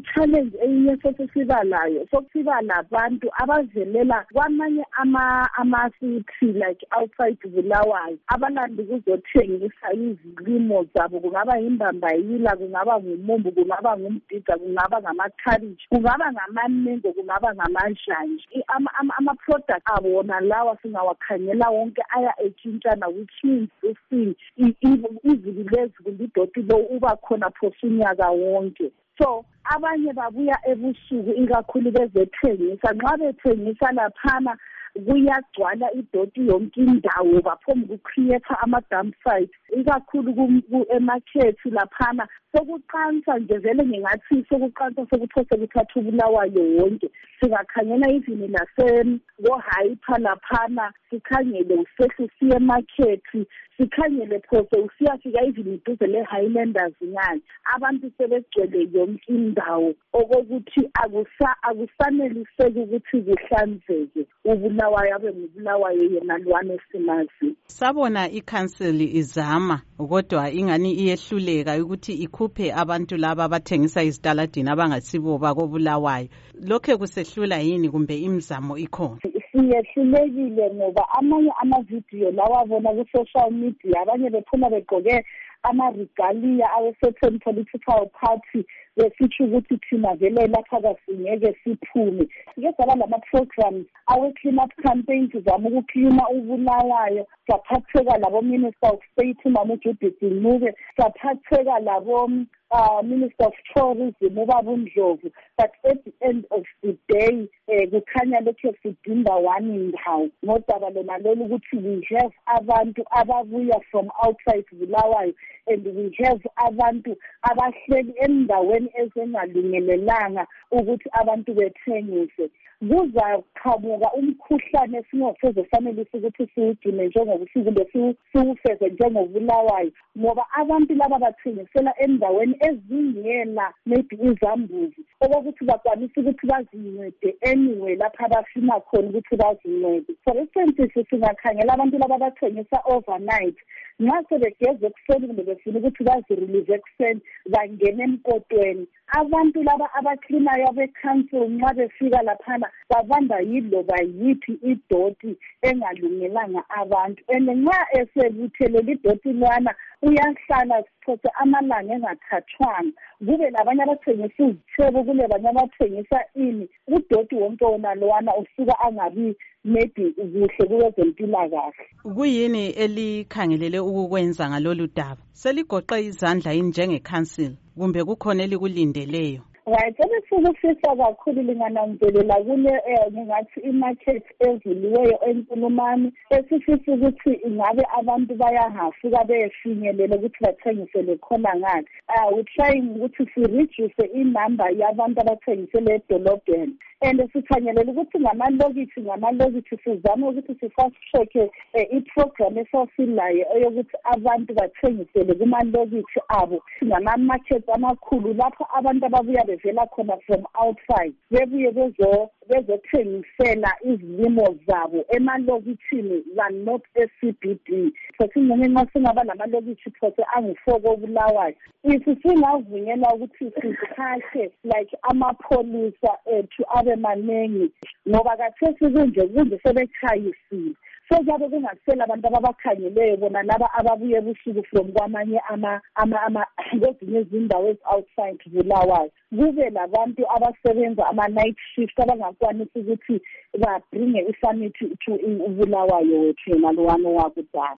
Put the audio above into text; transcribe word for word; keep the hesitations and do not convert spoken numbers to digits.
i-challenge eyinye sesiba layo sokusiba labantu abavelela kwamanye ama-city like outside Bulawayo abalandi kuzothengisa izilimo zabo, kungaba yimbambayila, kungaba ngumumbu, kungaba ngumdida, kungaba ngama-cabbage, kungaba ngama-mango, kungaba ngama-janje. Ama-product abo wona lawa singawakhangela wonke aya etshintshana, which means usi izulu lezulu idoti lo uba khona phosa unyaka wonke. So abanye babuya ebusuku ikakhulu bezethengisa, nxa bethengisa laphana kuyagcwala idoti yonke indawo, baphomba ukucreate ama-dump sites ikakhulu emarket laphana. Sokuqansa nje vele ngingathi sokuqansa sokuthose kuthatha uBulawayo wonke. Singakhangela izini lase go-hyper laphana, sikhangele usehle siye emarket, sikhangele phose usiyafika izini duze le-Highlanders ngani. Abantu sebegcwele yonke indawo okokuthi akusaneliseki ukuthi kuhlanzeke. uBulawayo abe nguBulawayo yena lwane simazi. Sabona i-council izama kodwa ingani iyehluleka ukuthi ikhuphe abantu laba abathengisa izitaladini abangasibo bakoBulawayo. Lokho kusehlula yini kumbe imizamo ikhona? Siyehlulekile ngoba amanye amavidiyo lawa bona ku-social media abanye bephuma begqoke ama-regalia awe-certain political party besitsho ukuthi thina vele lapha kasingeke siphume. Sike saba lama-programs awe-clean up campaign sizama ukuklina uBulawayo, saphatheka labo-Minister of State uMama uJudith Ncube, saphatheka labo Uh, Minister of Tourism ubaba uNdlovu, but at the end of the day kukhanya lokho sidinga one indawo ngodaba lona lolu ukuthi we have abantu ababuya from outside Bulawayo and we have abantu abahleli endaweni ezingalungelelanga ukuthi abantu bethengise. Kuzaqhamuka umkhuhlane esingosezofanele ukuthi siwugcine njengokuthi kumbe siwufeze njengoBulawayo ngoba abantu laba bathengisela endaweni ezingela maybe izambuzi okokuthi bakwanisa ukuthi bazincede anyway lapha abafuna khona ukuthi bazincede. For instance singakhangela abantu laba bathengisa overnight, nxa sebegeze ekuseni kumbe befuna ukuthi bazirelease ekuseni bangena emkotweni. Abantu laba abaklinayo abe-council nxa befika laphana babamba yiloba yiphi idoti engalungelanga abantu, and nxa esebuthelela idoti lwana uyahlala siphosa amalanga engathathwanga. Kube labanye abathengisa izithebo, kule banye abathengisa ini, udoti wonke wona lwana usuka angabi maybe kuhle kwezempilakahle. Kuyini elikhangelele ukukwenza ngalolu daba? Seligoqe izandla yini njenge-council kumbe kukhona elikulindeleyo? Right, ebesifisa kakhulu lingananzelela kule ngingathi i-market evuliweyo eNkulumani, esifisa ukuthi ingabe abantu bayahafika beyefinyelela ukuthi bathengisele khona ngani. Uh, we're trying ukuthi si-reduce inumber yabantu abathengisele edolobheni, and sikhangelela ukuthi ngamalokithi ngamalokithi sizame ukuthi sifast-track i-program esasilayo eyokuthi abantu bathengisele kumalokithi abo ngama-market amakhulu lapho abantu ababuya bevela khona from outside bebuye bezothengisela izilimo zabo emalokithini than not e-C B D. Sesingene nxa singaba lamalokithi phose angu-four koBulawayo, if singavunyelwa ukuthi sithathe like amapholisa ethu abe maningi ngoba kathesi kunje kunje sebechayisile. So kuyabe kungasela abantu ababakhangeleyo bona laba ababuye ebusuku from kwamanye ama kwezinye izindawo ezi-outside Bulawayo. Kube labantu abasebenza ama-night shift abangakwanisi ukuthi babringe isanithi to uBulawayo wethu yena lowano wakudala.